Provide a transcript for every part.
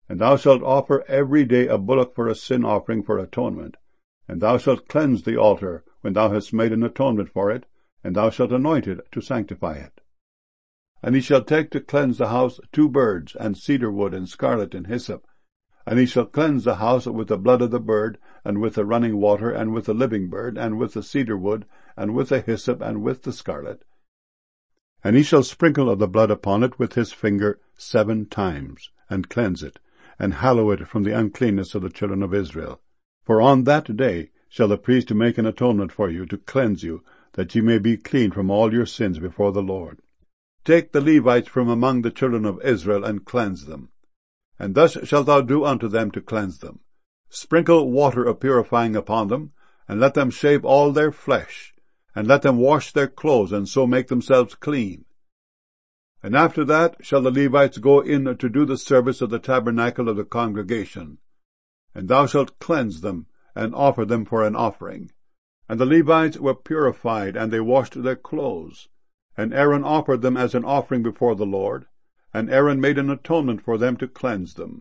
And thou shalt offer every day a bullock for a sin offering for atonement. And thou shalt cleanse the altar when thou hast made an atonement for it, and thou shalt anoint it to sanctify it. And he shall take to cleanse the house 2 birds, and cedar wood, and scarlet, and hyssop. And he shall cleanse the house with the blood of the bird, and with the running water, and with the living bird, and with the cedar wood, and with the hyssop, and with the scarlet. And he shall sprinkle of the blood upon it with his finger 7 times, and cleanse it, and hallow it from the uncleanness of the children of Israel. For on that day shall the priest make an atonement for you, to cleanse you, that ye may be clean from all your sins before the Lord. Take the Levites from among the children of Israel, and cleanse them. And thus shalt thou do unto them to cleanse them. Sprinkle water of purifying upon them, and let them shave all their flesh, and let them wash their clothes, and so make themselves clean. And after that shall the Levites go in to do the service of the tabernacle of the congregation. And thou shalt cleanse them, and offer them for an offering. And the Levites were purified, and they washed their clothes. And Aaron offered them as an offering before the Lord, and Aaron made an atonement for them to cleanse them.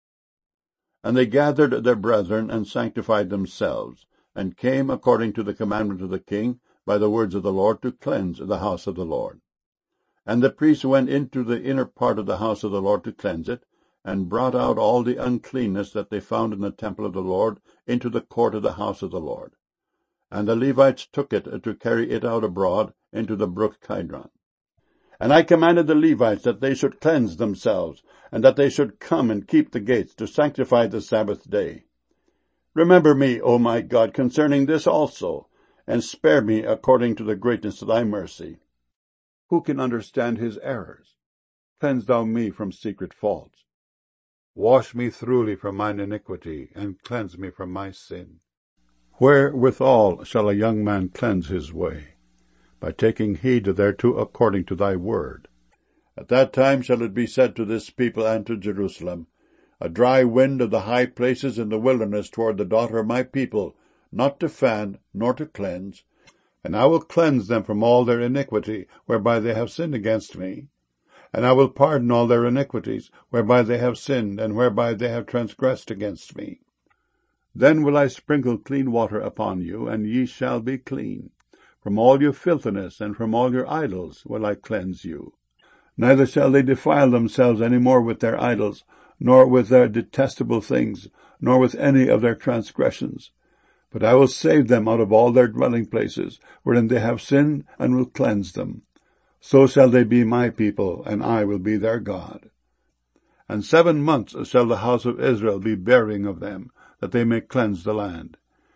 And they gathered their brethren, and sanctified themselves, and came according to the commandment of the king, by the words of the Lord, to cleanse the house of the Lord. And the priests went into the inner part of the house of the Lord to cleanse it, and brought out all the uncleanness that they found in the temple of the Lord into the court of the house of the Lord. And the Levites took it to carry it out abroad into the brook Kidron. And I commanded the Levites that they should cleanse themselves, and that they should come and keep the gates, to sanctify the Sabbath day. Remember me, O my God, concerning this also, and spare me according to the greatness of thy mercy. Who can understand his errors? Cleanse thou me from secret faults. Wash me thoroughly from mine iniquity, and cleanse me from my sin. Wherewithal shall a young man cleanse his way? By taking heed thereto according to thy word. At that time shall it be said to this people and to Jerusalem, A dry wind of the high places in the wilderness toward the daughter of my people, not to fan, nor to cleanse. And I will cleanse them from all their iniquity, whereby they have sinned against me. And I will pardon all their iniquities, whereby they have sinned, and whereby they have transgressed against me. Then will I sprinkle clean water upon you, and ye shall be clean. From all your filthiness, and from all your idols will I cleanse you. Neither shall they defile themselves any more with their idols, nor with their detestable things, nor with any of their transgressions. But I will save them out of all their dwelling places, wherein they have sinned, and will cleanse them. So shall they be my people, and I will be their God. And 7 months shall the house of Israel be burying of them, that they may cleanse the land.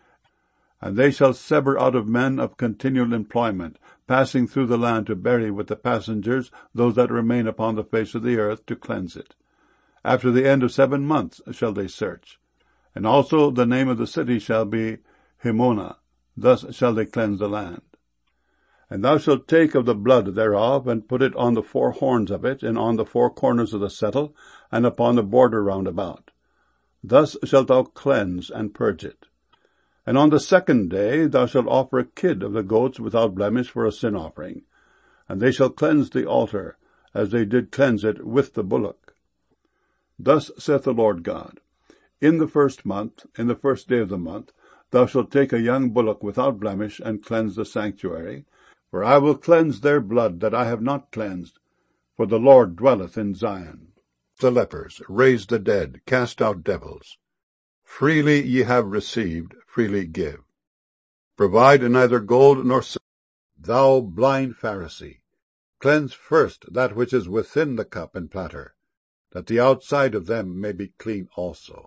And they shall sever out of men of continual employment, passing through the land to bury with the passengers those that remain upon the face of the earth, to cleanse it. After the end of 7 months shall they search. And also the name of the city shall be Himona. Thus shall they cleanse the land. And thou shalt take of the blood thereof, and put it on the 4 horns of it, and on the 4 corners of the settle, and upon the border round about. Thus shalt thou cleanse and purge it. And on the 2nd day thou shalt offer a kid of the goats without blemish for a sin offering. And they shall cleanse the altar, as they did cleanse it with the bullock. Thus saith the Lord God, In the 1st month, in the 1st day of the month, thou shalt take a young bullock without blemish, and cleanse the sanctuary. For I will cleanse their blood that I have not cleansed, for the Lord dwelleth in Zion. The lepers, raise the dead, cast out devils. Freely ye have received, freely give. Provide neither gold nor silver. Thou blind Pharisee, cleanse first that which is within the cup and platter, that the outside of them may be clean also.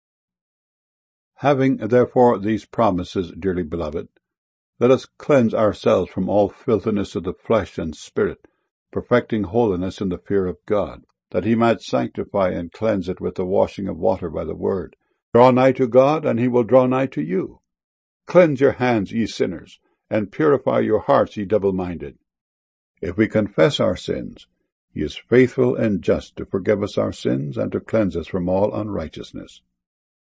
Having therefore these promises, dearly beloved, let us cleanse ourselves from all filthiness of the flesh and spirit, perfecting holiness in the fear of God, that he might sanctify and cleanse it with the washing of water by the word. Draw nigh to God, and he will draw nigh to you. Cleanse your hands, ye sinners, and purify your hearts, ye double-minded. If we confess our sins, he is faithful and just to forgive us our sins and to cleanse us from all unrighteousness.